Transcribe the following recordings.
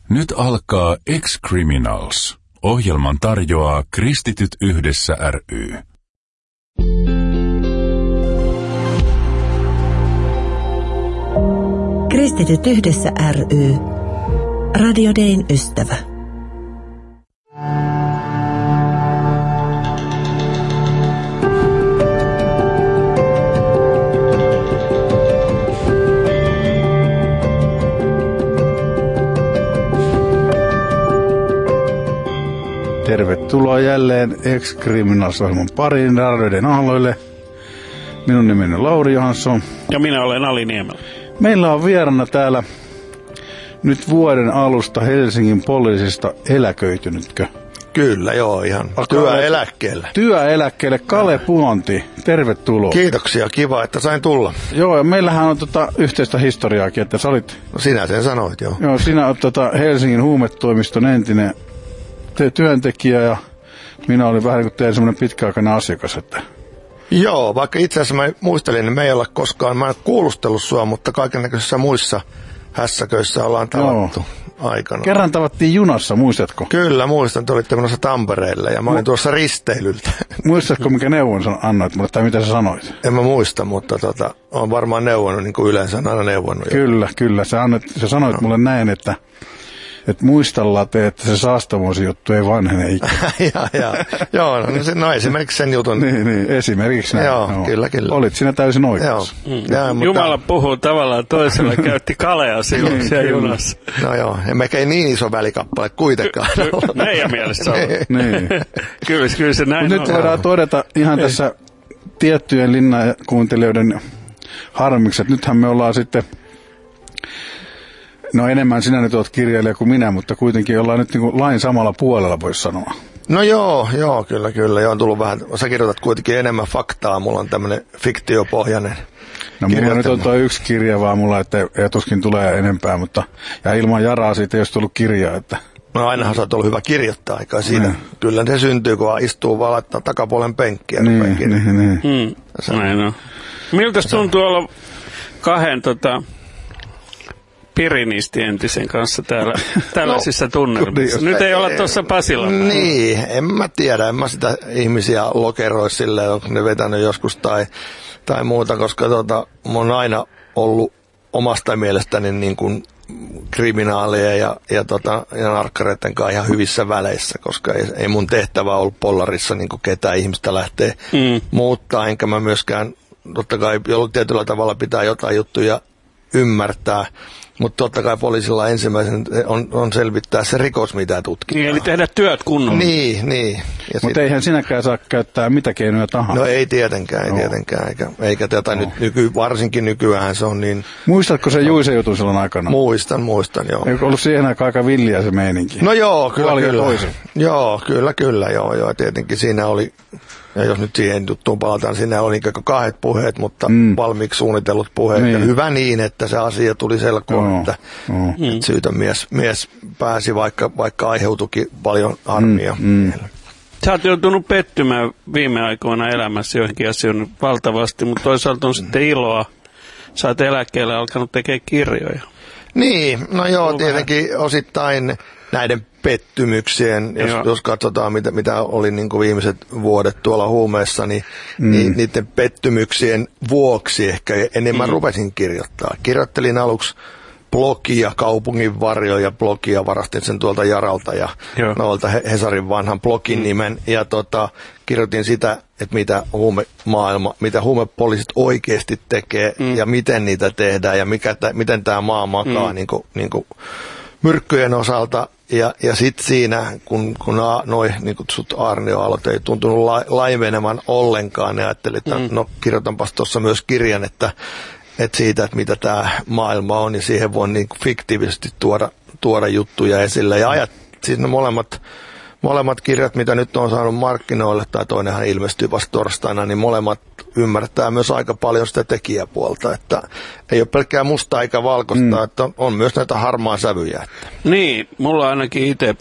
Nyt alkaa Ex-Criminals. Ohjelman tarjoaa Kristityt yhdessä ry. Kristityt yhdessä ry. Radio Dayn ystävä. Tervetuloa jälleen Ex-Criminals-ohjelman pariin Radio Dayn aalloille. Minun nimeni on Lauri Johansson. Ja minä olen Ali Niemelä. Meillä on vieraana täällä nyt vuoden alusta Helsingin poliisista eläköitynytkö? Kyllä, joo, ihan työeläkkeellä. Työeläkkeelle Kale Puonti, tervetuloa. Kiitoksia, kiva, että sain tulla. Joo, ja meillähän on yhteistä historiaakin, että sä olit... No sinä sen sanoit, joo. Joo, sinä olet Helsingin huumetoimiston entinen työntekijä ja minä olin vähän niin kuin teidän semmoinen pitkäaikainen asiakas, että... Joo, vaikka itse asiassa mä muistelin, niin me ei olla koskaan, mä en kuulustellut sua, mutta kaikennäköisissä muissa hässäköissä ollaan tavattu aikana. Kerran tavattiin junassa, muistatko? Kyllä, muistan, te olitte menossa Tampereelle ja mä olin tuossa risteilyltä. Muistatko, mikä neuvon annoit mulle, tai mitä sä sanoit? En mä muista, mutta olen varmaan neuvonnut, niin kuin yleensä on aina neuvonnut. Kyllä. Sä sanoit mulle näin, että muistalla että se saastavuusjuttu ei vanhene ikinä. Joo, no esimerkiksi sen jutun. Niin, esimerkiksi näin. Joo, kyllä. Olit sinä täysin oikeassa. Jumala puhuu tavallaan toisella, käytti Kalea silloin siellä junassa. No joo, emmekä ei niin iso välikappale kuitenkaan. Meidän mielessä on. Niin. Kyllä se näin on. Nyt voidaan todeta ihan tässä tiettyjen linnakuuntelijoiden harmiksi, että nythän me ollaan sitten... No enemmän sinä nyt olet kirjailija kuin minä, mutta kuitenkin ollaan nyt niin kuin lain samalla puolella, voisi sanoa. No joo, kyllä. Joo, on tullut vähän, sä kirjoitat kuitenkin enemmän faktaa, mulla on tämmöinen fiktiopohjainen. No mulla nyt on tuo yksi kirja vaan mulla, että ei tuskin tulee enempää, mutta ja ilman Jaraa siitä ei olisi tullut kirjaa, että... No ainahan sä oot ollut hyvä kirjoittaa aikaa siinä. Kyllä se syntyy, kun istuu vaan laittaa takapuolen penkkiä. Niin. Näin on. Miltä tuntuu olla kahden Pirinisti entisen kanssa tällaisissa tunnelmissa. Nyt ei olla tuossa Pasilalla. Niin, en mä tiedä. En mä sitä ihmisiä lokeroi silleen, onko ne vetänyt joskus tai muuta, koska mä oon aina ollut omasta mielestäni niin kuin kriminaalia ja narkkareiden kanssa ihan hyvissä väleissä, koska ei mun tehtävä ollut pollarissa niin kuin ketään ihmistä lähtee muuttaa, enkä mä myöskään, totta kai jollain tietyllä tavalla pitää jotain juttuja ymmärtää, mutta totta kai poliisilla ensimmäisen on selvittää se rikos, mitä tutkitaan. Niin, eli tehdä työt kunnolla. Niin. Mutta eihän sinäkään saa käyttää mitä keinoja tahansa. No ei tietenkään. Eikä tätä nyt varsinkin nykyään se on niin... Muistatko se Juisen jutun silloin aikana? Muistan, joo. Eikö ollut siihen aikaan aika villiä se meininki? No joo, kyllä. Joo, kyllä, tietenkin siinä oli... Ja jos nyt siihen juttuun palataan, siinä oli ikään kuin kahdet puheet, mutta valmiiksi suunnitellut puheet. Niin. Ja hyvä niin, että se asia tuli selkoon, että syytön mies pääsi, vaikka aiheutuikin paljon harmia. Sä oot joutunut pettymään viime aikoina elämässä joihinkin asioihin valtavasti, mutta toisaalta on sitten iloa. Sä oot eläkkeelle alkanut tekemään kirjoja. Niin, no joo, tietenkin osittain näiden pettymyksien, jos katsotaan mitä oli niin kuin viimeiset vuodet tuolla huumeessa, niin niiden pettymyksien vuoksi ehkä enemmän rupesin kirjoittaa. Kirjoittelin aluksi blogia, Kaupungin varjo ja blogia, varastin sen tuolta Jaralta ja noilta Hesarin vanhan blogin nimen ja kirjoitin sitä, että mitä huumepoliisit oikeasti tekee ja miten niitä tehdään ja miten tämä maa makaa niin kuin myrkkyjen osalta. Ja sitten siinä, kun noi niin kutsut aarnioaallot ei tuntunut laimenevan ollenkaan, niin ajattelin, että no kirjoitanpas tuossa myös kirjan, että siitä, että mitä tämä maailma on, ja siihen voi niin kuin fiktiivisesti tuoda juttuja esille. Ja siis ne molemmat kirjat, mitä nyt on saanut markkinoille, tai toinenhan ilmestyy vasta torstaina, niin molemmat ymmärtää myös aika paljon sitä tekijäpuolta, että ei ole pelkkää musta eikä valkoista, että on myös näitä harmaa sävyjä. Että. Niin, mulla ainakin itse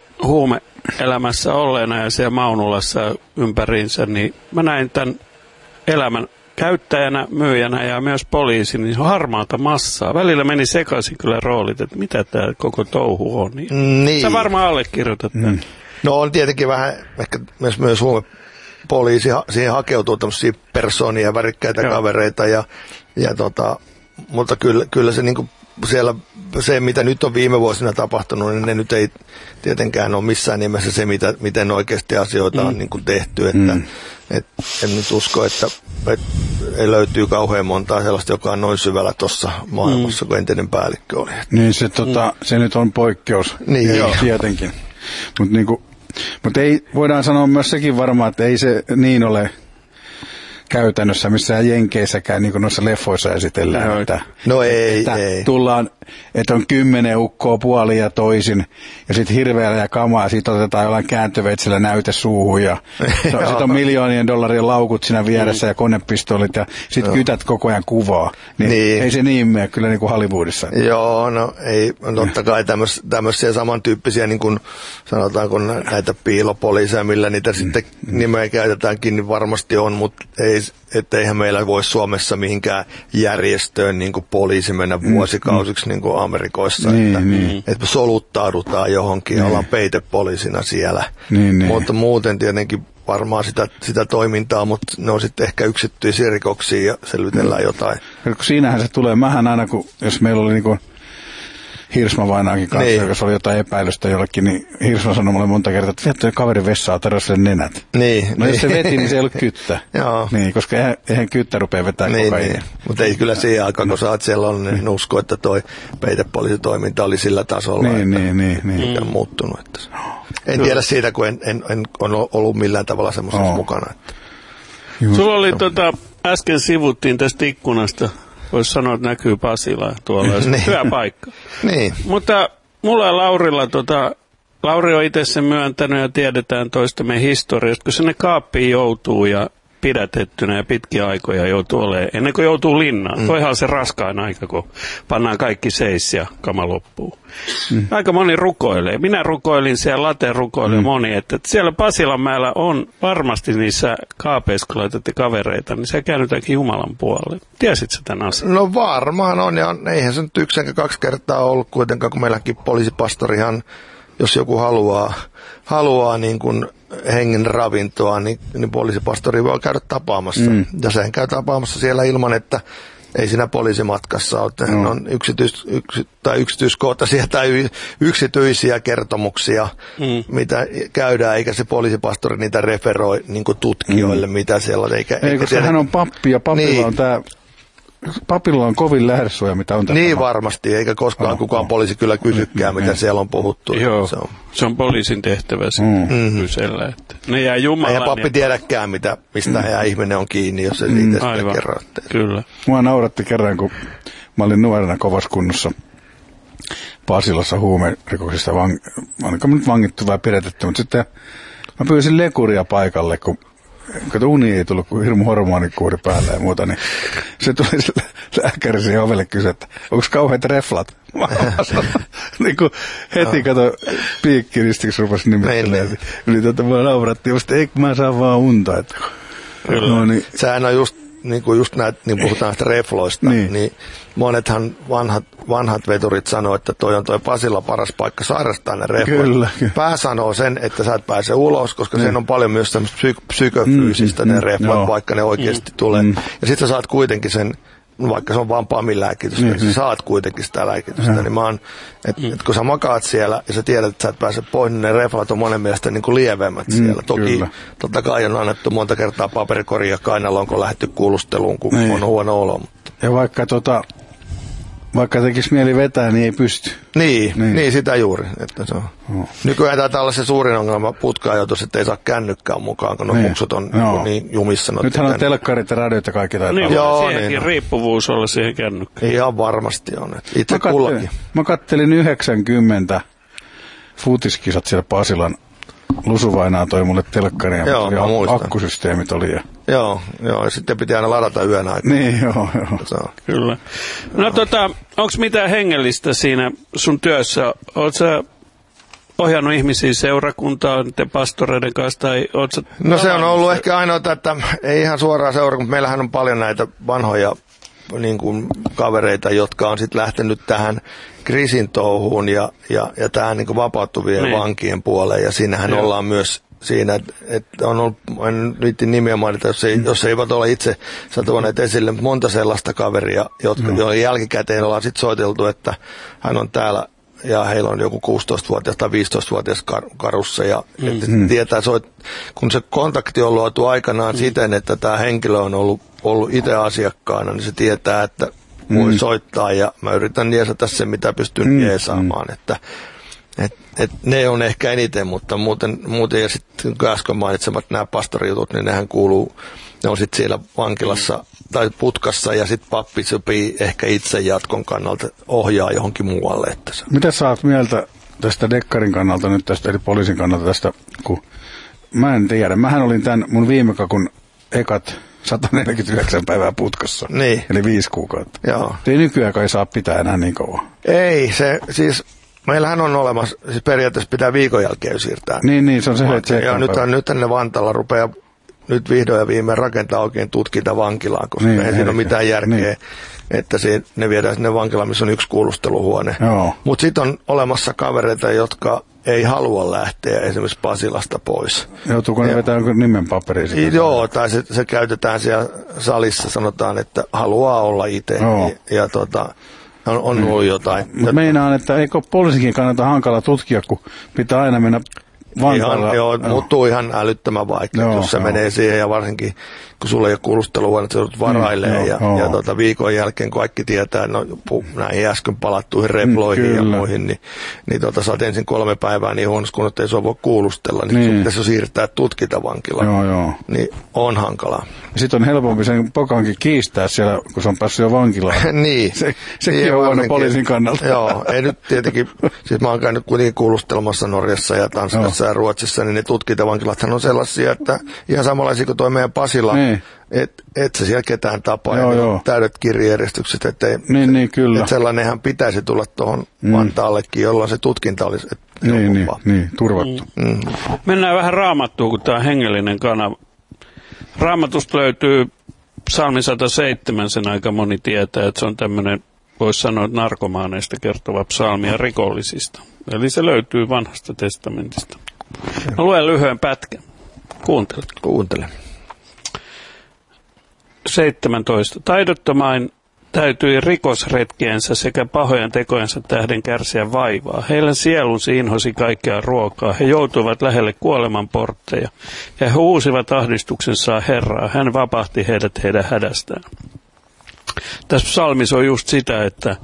huume-elämässä olleena ja siellä Maunulassa ympäriinsä, niin mä näin tämän elämän käyttäjänä, myyjänä ja myös poliisi, niin se on harmaata massaa. Välillä meni sekaisin kyllä roolit, että mitä tämä koko touhu on. Niin. Sä varmaan allekirjoitat tämän. No on tietenkin vähän, ehkä myös huumepoliisi, siihen hakeutuu tämmöisiä persoonia ja värikkäitä kavereita, mutta kyllä se niinku siellä, se mitä nyt on viime vuosina tapahtunut, niin ne nyt ei tietenkään ole missään nimessä se, miten oikeasti asioita on niin kuin tehty, että en nyt usko, että löytyy kauhean montaa sellaista, joka on noin syvällä tuossa maailmassa, kuin entinen päällikkö oli. Niin se nyt on poikkeus, niin. Joo, tietenkin. Mutta ei, voidaan sanoa myös sekin varmaan, että ei se niin ole käytännössä missään jenkeissäkään, niin kuin noissa leffoissa esitellään. Että tullaan, että on 10 ukkoa puolin ja toisin, ja sitten hirveällä ja kamaa, ja siitä otetaan jollain kääntöveitsellä näyte suuhun, ja sitten on miljoonien dollarien laukut siinä vieressä, ja konepistoolit, ja sitten kytät koko ajan kuvaa. Niin. Ei se niin mene kyllä niin kuin Hollywoodissa. Joo, no ei, totta kai tämmöisiä samantyyppisiä, niin kuin sanotaanko näitä piilopoliiseja, millä niitä sitten nimeä käytetäänkin, niin varmasti on, mutta eihän meillä voi Suomessa mihinkään järjestöön niin kuin poliisi mennä vuosikausiksi niin kuin Amerikoissa, että soluttaudutaan johonkin ja ollaan peitepoliisina siellä. Mutta muuten tietenkin varmaan sitä toimintaa, mutta ne on sitten ehkä yksityisiä rikoksia ja selvitellään jotain. Siinähän se tulee. Mähän aina, jos meillä oli niin kuin Hirsma vainaakin kanssa, jos oli jotain epäilystä jollekin, niin Hirsma sanoi mulle monta kertaa, että viettä kaverin vessaa, tarjoa sen nenät. Jos se veti, niin se ei ollut kyttä. Niin, koska eihän kyttä rupea vetää koko ajan. Mutta ei kyllä siihen aikaan, kun sä oot siellä ollut, niin usko, että toi peitepoliisitoiminta oli sillä tasolla, mikä on muuttunut. Että en tiedä siitä, kun en ole ollut millään tavalla semmoisessa mukana. Että. Sulla oli äsken sivuttiin tästä ikkunasta. Voisi sanoa, että näkyy Pasila tuolla. Hyvä paikka. Niin. Mutta mulla ja Laurilla, Lauri on itse sen myöntänyt ja tiedetään toistemme historiasta, kun sinne kaappiin joutuu ja pidätettynä ja pitkiä aikoja joutuu olemaan, ennen kuin joutuu linnaan. Toihan on se raskain aika, kun pannaan kaikki seis ja kama loppuu. Aika moni rukoilee. Minä rukoilin siellä, Late rukoilee moni, että siellä Pasilanmäellä on varmasti niissä kaapeissa, kun laitatte kavereita, niin se käännytäänkin Jumalan puolelle. Tiesit sä tämän asian? No varmaan on, ja eihän se nyt 1 eikä 2 kertaa ollut kuitenkaan, kun meilläkin poliisipastorihan, jos joku haluaa niin kuin hengen ravintoa, niin poliisipastori voi käydä tapaamassa. Ja sehän käy tapaamassa siellä ilman, että ei siinä poliisimatkassa ole. Hän on yksityiskohtaisia tai yksityisiä kertomuksia, mitä käydään, eikä se poliisipastori niitä referoi niin kuin tutkijoille, mitä siellä on. Koska hän on pappi, ja papilla on tämä. Papilla on kovin lähdesuoja, mitä on. Niin varmasti, eikä koskaan kukaan poliisi kyllä kysykään, mitä siellä on puhuttu. Joo, se on poliisin tehtävä kysellä. Että ne jää Jumalan. Eihän pappi tiedäkään, mistä ihminen on kiinni, jos se itse sitä kerro. Kyllä. Mua nauratti kerran, kun mä olin nuorena kovassa kunnossa Pasilassa huumerikoksista, oliko nyt vangittu vai pidätetty, mutta sitten mä pyysin lekuria paikalle, kun uni ei tullut, kun hirmu hormonikuuri päällä ja muuta, niin se tuli lääkäri siihen ovelle kysyä, että onko kauheat reflat? Niin kuin heti piikkiristiksi rupasi nimettelemään. Mua naurattiin, että eikö mä saa vaan unta. Että. No, niin. Sehän on just näitä, niin puhutaan näistä refloista, niin monethan vanhat veturit sanoo, että toi Pasila paras paikka sairastaa ne reflot. Kyllä. Pää sanoo sen, että sä et pääse ulos, koska siinä on paljon myös tämmöistä psykofyysistä ne reflot, vaikka ne oikeasti tulee. Ja sit sä saat kuitenkin sen, vaikka se on vaan PAMin-lääkitystä, niin sä saat kuitenkin sitä lääkitystä. Niin mä oon, että kun sä makaat siellä ja sä tiedät, että sä et pääse pois, niin ne reflat on monen mielestä niin kuin lievemmät siellä. Toki totta kai on annettu monta kertaa paperikoria kainaloon, kun on lähdetty kuulusteluun, kun on huono olo. Mutta. Ja vaikka tekisi mieli vetää, niin ei pysty. Niin sitä juuri. Että se on. Nykyään taitaa olla se suurin ongelma putka-ajoitus, että ei saa kännykkään mukaan, kun muksut on niin jumissa. Nythän on telkkarit ja radioita kaikki taitaa. Niin, siihenkin riippuvuus olla siihen kännykkään. Ihan varmasti on. Itse kullakin. Mä kattelin 90 futiskisat siellä Pasilan. Lusuvainaa toi mulle telkkaria, ja akkusysteemit oli. Joo, ja sitten piti aina ladata yön aikana. Niin, joo. Kyllä. No onko mitään hengellistä siinä sun työssä? ohjannut ihmisiä seurakuntaan te pastoreiden kanssa? Tai no se on ollut ehkä ainoa, että ei ihan suoraan seurakunta. Meillähän on paljon näitä vanhoja niin kuin kavereita, jotka on sitten lähtenyt tähän krisin touhuun ja tähän niin kuin vapautuvien vankien puoleen. Ja siinähän ollaan myös siinä, että on ollut, en viitti nimiä mainita, jos eivät ole itse tuoneet esille, mutta monta sellaista kaveria, joiden jälkikäteen ollaan sitten soiteltu, että hän on täällä ja heillä on joku 16-vuotias tai 15-vuotias karussa ja tietää, kun se kontakti on luotu aikanaan siten, että tämä henkilö on ollut itse asiakkaana, niin se tietää, että voi soittaa ja mä yritän jeesata sen, mitä pystyn jeesaamaan, että ne on ehkä eniten, mutta muuten ja sitten kun äsken mainitsemat nämä pastorijutut, niin nehän kuuluu, ne on sitten siellä vankilassa tai putkassa ja sitten pappi sopii ehkä itse jatkon kannalta ohjaa johonkin muualle. Että mitä sä oot mieltä tästä dekkarin kannalta nyt tästä, eli poliisin kannalta tästä, kun mä en tiedä, mähän olin tämän mun viime kakun ekat 149 päivää putkassa, eli 5 kuukautta. Joo. Ei nykyään kai saa pitää enää niin kauan. Ei, se siis meillähän on olemassa, siis periaatteessa pitää viikon jälkeen siirtää. Niin, se on se 7 ja nythän ne Vantaalla rupeaa nyt vihdoin ja viimein rakentaa oikein tutkinta vankilaan, koska ei siinä ole mitään järkeä, että ne viedään sinne vankilaan, missä on 1 kuulusteluhuone. Mutta sitten on olemassa kavereita, jotka ei halua lähteä esimerkiksi Pasilasta pois. Joutuuko ne vetää jonkun nimen paperiin sitten? Joo, tai se käytetään siellä salissa, sanotaan, että haluaa olla itse. Ja on ollut jotain. Mutta meinaan, että eikö poliisikin kannata hankala tutkia, kun pitää aina mennä Vantaalla. Joo, muuttuu ihan älyttömän vaikea, jos se menee siihen, ja varsinkin kun sulla ei ole kuulusteluvuonna, että se joudut varailemaan, ja viikon jälkeen kaikki tietää, näihin äsken palattuihin reploihin ja muihin, niin sä oot ensin 3 päivää niin huonossa kun ei sua voi kuulustella, niin sun pitäisi siirtää tutkintavankilaan. Niin on hankalaa. Sitten on helpompi sen pokankin kiistää siellä, kun se on päässyt jo vankilaan. Niin. Sekin on huono poliisin kannalta. Joo, ei nyt tietenkin, siis mä oon käynyt kuitenkin kuulustelmassa Norjassa ja Tanskassa ja Ruotsissa, niin ne tutkintavankilathan on sellaisia, että ihan samanlaisia kuin toi meidän Pasila, et se siellä ketään tapaa, ja täydet kirjejärjestykset, ettei, kyllä. Et sellainenhan pitäisi tulla tuohon Vantaallekin, jolloin se tutkinta olisi turvattu. Mennään vähän Raamattuun, kun tämä on hengellinen kanava. Raamatusta löytyy Psalmi 107, sen aika moni tietää, että se on tämmöinen, voisi sanoa, narkomaaneista kertova psalmi ja rikollisista. Eli se löytyy Vanhasta testamentista. Mä luen lyhyen pätkän. Kuuntele. 17. Taidottomain täytyi rikosretkiensä sekä pahojen tekojensa tähden kärsiä vaivaa. Heidän sielunsa inhosi kaikkea ruokaa. He joutuivat lähelle kuoleman portteja. Ja he huusivat ahdistuksensa Herraa. Hän vapahti heidät heidän hädästään. Tässä psalmissa on just sitä, että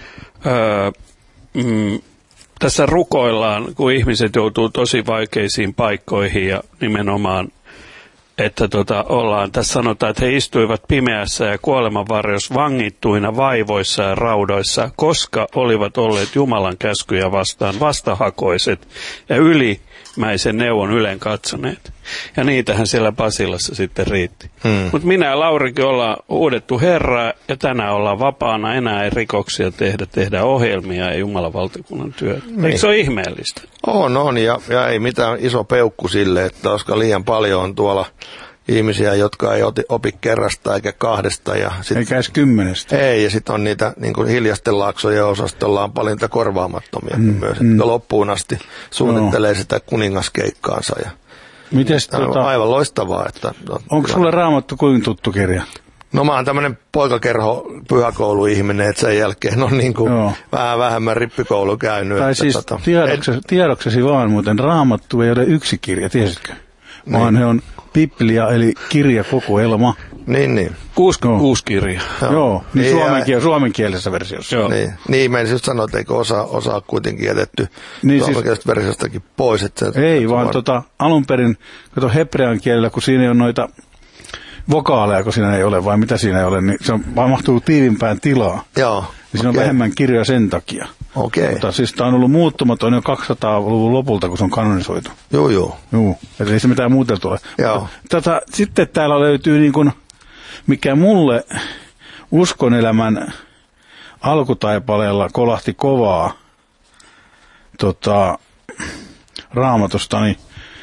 tässä rukoillaan, kun ihmiset joutuu tosi vaikeisiin paikkoihin ja nimenomaan että ollaan, tässä sanotaan, että he istuivat pimeässä ja kuolemanvarjossa vangittuina vaivoissa ja raudoissa, koska olivat olleet Jumalan käskyjä vastaan vastahakoiset ja ylimäisen neuvon ylen katsoneet. Ja niitähän siellä Pasilassa sitten riitti. Mutta minä ja Laurikin ollaan huudettu Herraa ja tänään ollaan vapaana, enää ei rikoksia tehdä ohjelmia ja Jumalan valtakunnan työtä. Eikö se ole ihmeellistä? On ja ei mitään iso peukku sille, että koska liian paljon on tuolla ihmisiä, jotka ei opi kerrasta eikä 2. Eikä edes 10. Ei, ja sitten on niitä niin kuin hiljaisten laaksojen osastolla on paljon niitä korvaamattomia myös, jotka loppuun asti suunnittelee sitä kuningaskeikkaansa. Ja mites, aivan loistavaa. Onko sulle Raamattu kuinka tuttu kirja? No mä oon tämmönen poikakerho pyhäkouluihminen, että sen jälkeen on niin kuin vähän vähemmän rippikoulu käynyt. Tai siis tiedoksesi vaan muuten, Raamattu ei ole yksi kirja, tiesitkö? Vaan he on Biblia, eli kirjakokoelma. Niin. 66 kirjaa. Joo, niin suomenkielisessä versiossa. Joo. Niin, mä en just sano, että eikö osa kuitenkin jätetty suomenkielisessä versiostakin pois. Että ei, vaan alun perin, kato hebrean kielellä, kun siinä ei ole noita vokaaleja, kun siinä ei ole, vai mitä siinä ei ole, niin se mahtuu tiivimpään tilaa. Joo. Niin siinä on vähemmän kirjoja sen takia. Okei. Mutta siis tämä on ollut muuttumaton jo 200-luvun lopulta, kun se on kanonisoitu. Joo. Eli ei se mitään muuta tule. Joo. Sitten täällä löytyy niin kuin, mikä mulle uskonelämän alkutaipaleella kolahti kovaa. Raamatusta, niin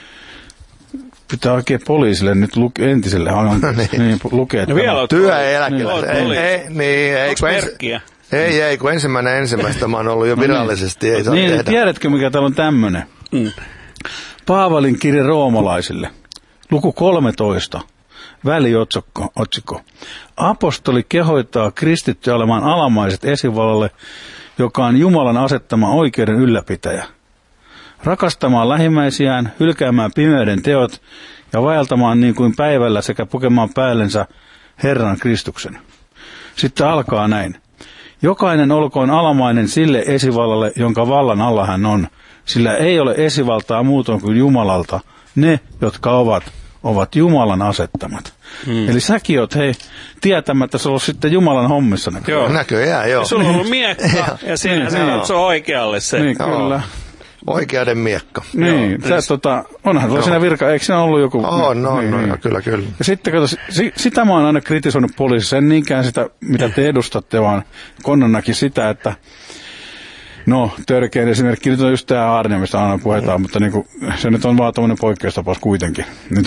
pitää oikein poliisille nyt entiselle lukea. No vielä työeläkeläinen. Ei, kun ensimmäistä mä oon ollut jo virallisesti. Ei saa tehdä. Tiedätkö, mikä täällä on tämmöinen? Paavalin kirje roomalaisille, luku 13, väliotsikko. Apostoli kehoittaa kristittyä olemaan alamaiset esivallalle, joka on Jumalan asettama oikeuden ylläpitäjä. Rakastamaan lähimmäisiään, hylkäämään pimeyden teot ja vaeltamaan niin kuin päivällä sekä pukemaan päällensä Herran Kristuksen. Sitten alkaa näin. Jokainen olkoon alamainen sille esivallalle, jonka vallan alla hän on, sillä ei ole esivaltaa muutoin kuin Jumalalta. Ne, jotka ovat Jumalan asettamat. Eli säkin oot, tietämättä sulla on sitten Jumalan hommissa. Joo, näköjään, joo. Sulla on ollut miekka, ja siinä se on oikealle se. Niin, kyllä. Oikeuden miekka. Niin, onhan sulla siinä virka, eikö siinä ollut joku? No, kyllä. Ja sitten kato, sitä mä oon aina kritisoinut poliisissa, en niinkään sitä, mitä te edustatte, vaan Konnanakin sitä, että törkein esimerkki, nyt on just tämä Aarnio, mistä aina puhutaan, mutta niinku, se nyt on vaan tämmöinen poikkeustapaus kuitenkin. Niin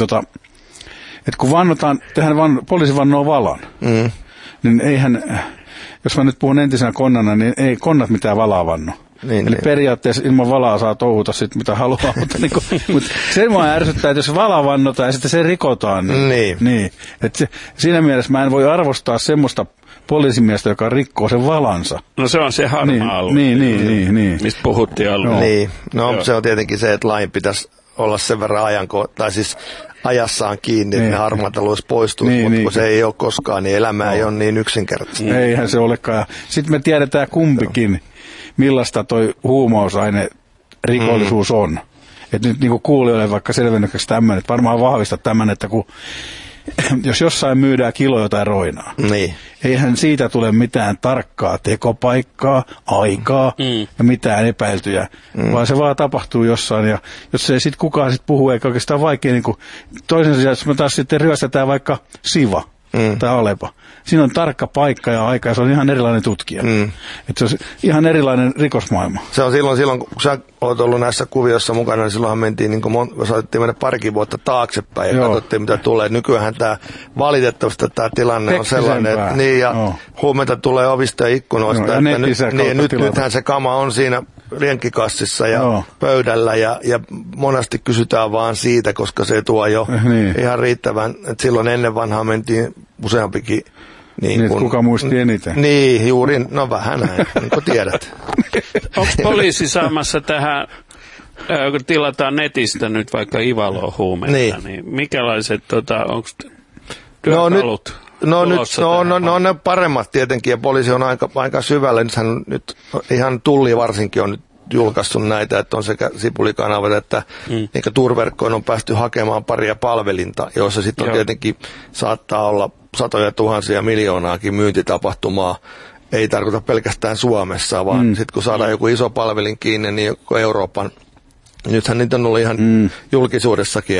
että kun poliisi vannoo valan, niin eihän, jos mä nyt puhun entisenä konnana, niin ei konnat mitään valaa vanno. Eli periaatteessa ilman valaa saa touhuta sitten mitä haluaa, mutta se mua ärsyttää, että jos vala vannotaan ja sitten se rikotaan. Niin. Että siinä mielessä mä en voi arvostaa semmoista poliisimiestä, joka rikkoo sen valansa. No se on se harmaa alue. Niin. Mistä puhuttiin alueella. Niin, se on tietenkin se, että lain pitäisi olla sen verran ajassaan kiinni, että ne harmaat alueet poistuisi, mutta kun se ei ole koskaan, niin elämä ei ole niin yksinkertaista. Eihän se olekaan. Sitten me tiedetään kumpikin, millaista toi huumausaine rikollisuus on. Että nyt niin kuulijoille vaikka selvennykseksi tämmöinen, että varmaan vahvistaa tämän, että jos jossain myydään kilo jotain roinaa, eihän siitä tule mitään tarkkaa tekopaikkaa, aikaa ja mitään epäiltyjä, vaan se vaan tapahtuu jossain. Ja jos ei sitten kukaan sit puhu, eikä oikeastaan vaikea, niin toisen sijaan, jos me taas sitten ryöstetään vaikka Siva tai Alepa, siinä on tarkka paikka ja aika, ja se on ihan erilainen tutkija. Että se on ihan erilainen rikosmaailma. Se on silloin kun sä olet ollut näissä kuvioissa mukana, niin silloinhan mentiin, niin kuin saatettiin mennä parikin vuotta taaksepäin ja katsottiin, mitä tulee. Nykyään tämä valitettavasti tämä tilanne on sellainen, että huumeita tulee ovista ja ikkunoista. Nythän se kama on siinä rienkikassissa ja pöydällä ja monesti kysytään vaan siitä, koska se tuo jo ihan riittävän. Että silloin ennen vanhaa mentiin useampikin. Niin kuka muisti eniten? Niin, juuri, vähän näin, niin kuin tiedät. Onko poliisi saamassa tähän, kun tilataan netistä nyt vaikka Ivalo-huumeita, niin mikälaiset, onko työkalut No ne paremmat tietenkin, ja poliisi on aika syvällä. Nythän nyt ihan Tulli varsinkin on nyt julkaissut näitä, että on sekä sipulikanavat että turverkkoon on päästy hakemaan paria palvelinta, joissa sitten on tietenkin saattaa olla satoja tuhansia miljoonaakin myyntitapahtumaa. Ei tarkoita pelkästään Suomessa, vaan sitten kun saadaan joku iso palvelin kiinni, niin joku Euroopan. Nythän niitä on ollut ihan julkisuudessakin,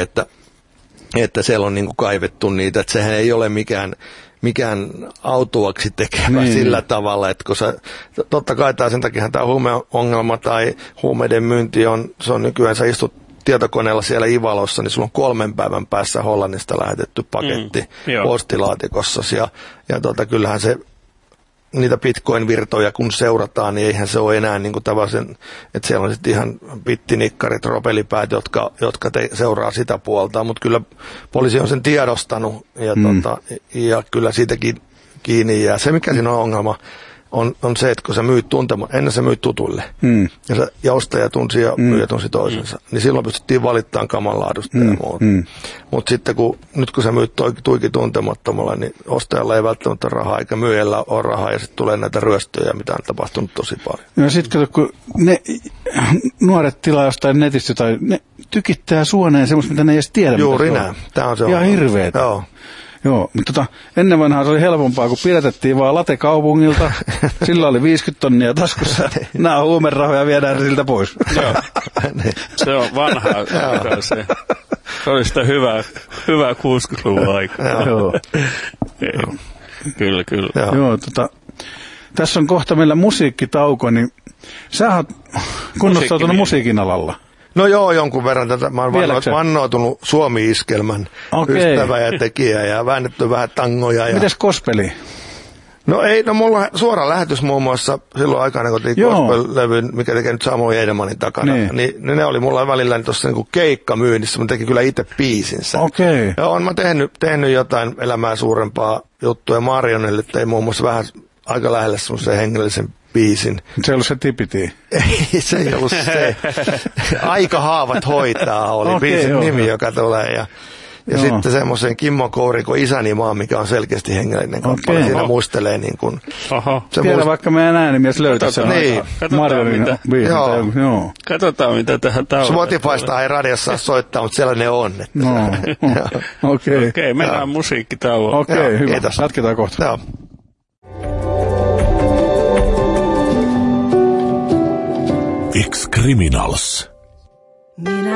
että siellä on niinku kaivettu niitä, että sehän ei ole mikään autuaksi tekevä sillä tavalla, että kun totta kai sen takia tämä huumeongelma tai huumeiden myynti se on nykyään, sä istut tietokoneella siellä Ivalossa, niin sulla on 3 päivän päässä Hollannista lähetetty paketti postilaatikossa ja kyllähän se niitä bitcoin-virtoja kun seurataan, niin eihän se ole enää niin kuin tavallisen, että siellä on sitten ihan bittinikkarit, ropelipäät, jotka seuraa sitä puolta, mutta kyllä poliisi on sen tiedostanut ja kyllä siitäkin kiinni jää. Se mikä siinä on ongelma on se, että kun sä myyt ennen sä myyt tutuille, ja ostaja tunsi ja myyjä tunsi toisensa, niin silloin pystyttiin valittamaan kaman laadusta ja muuta. Mutta sitten nyt kun sä myyt tuiki tuntemattomalla, niin ostajalla ei välttämättä rahaa, eikä myyjällä ole rahaa, ja sitten tulee näitä ryöstöjä, mitä on tapahtunut tosi paljon. Ja sitten kun ne nuoret tilaa jostain netistä, tai ne tykittää suoneen semmoista, mitä ne ei edes tiedä. Juuri näin. Tämä on se ihan hirveetä. Joo, mutta ennen vanhaa se oli helpompaa, kun pidätettiin vaan latekaupungilta. Sillä oli 50 tonnia taskussa. Nämä huumerahoja viedään siltä pois. Joo. Se on vanhaa. Se oli sitä hyvää 60-luvun aikaa. Joo. Kyllä. Joo, tässä on kohta meillä musiikkitauko, niin sä oot kunnostautunut musiikin alalla. No joo, jonkun verran tätä. Mä oon vannoutunut Suomi-iskelmän ystävä ja tekijä ja väännetty vähän tangoja. Mites gospeli? No mulla on suora lähetys muun muassa silloin aikana, kun tein gospel-levyn, mikä tekee nyt Samuel Edelmanin takana. Niin ne oli mulla välillä tuossa niinku keikkamyynnissä, mä tekin kyllä itse biisinsä. Okei. Ja oon mä tehnyt jotain elämää suurempaa juttuja. Marionelle tein muun muassa vähän aika lähelle semmoisen hengellisen biisin. Se ei ollut se Tipiti. Ei, se ei ollut se. Aika haavat hoitaa oli biisin nimi, joka tulee. Ja sitten semmoisen Kimmo Kourikon Isäni maa, mikä on selkeästi hengellinen kappale. Siinä muistelee niin kuin... Tiedä vaikka meidän äänimies löytää sen. Niin. Katsotaan, mitä tähän tauolle. Spotifysta ei radiossa soittaa, mutta siellä ne on. Okei, mennään musiikkitauolle. Okei, hyvä. Kiitos. Jatketaan kohta. Joo. Ex-Criminals.